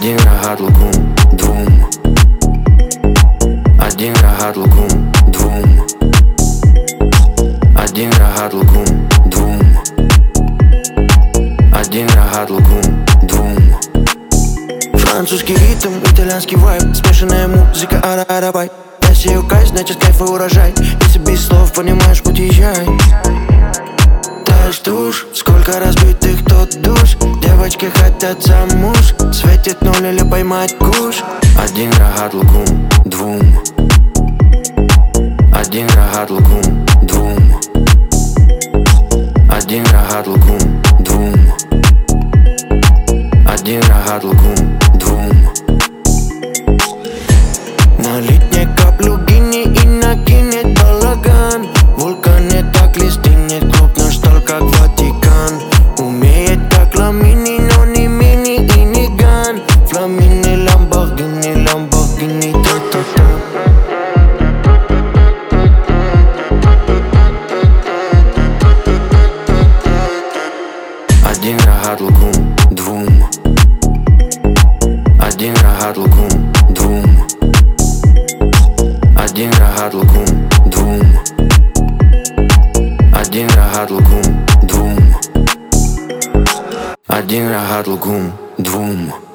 Один рогат лукум двум. Один рогат лукум двум. Один рогат лукум двум. Один рогат лукум двум. Французский ритм, итальянский вайб, смешанная музыка, ара-ара-бай. Я сею кайф, значит кайф и урожай. Если без слов понимаешь, путь езжай. Та ждушь, сколько разбитых тот душ. Девочки хотят замуж, светит ноль или поймать куш. Один рогат лукум двум. Один рогат лукум двум. Один рогат лукум двум. Один рогат лукум двум. Налить не каплю гини и накинет балаган. В вулкане так листинет, клуб наш стал как Ватикан. Умеет как Ламини, но не мини и не ган. Фламини, Ламборгини, Ламборгини, та-та-та. Один рогат лукум двум. Один рогат лукум двум. Один рогат лукум двум. Один рогат лукум двум. Один рогат лукум двум.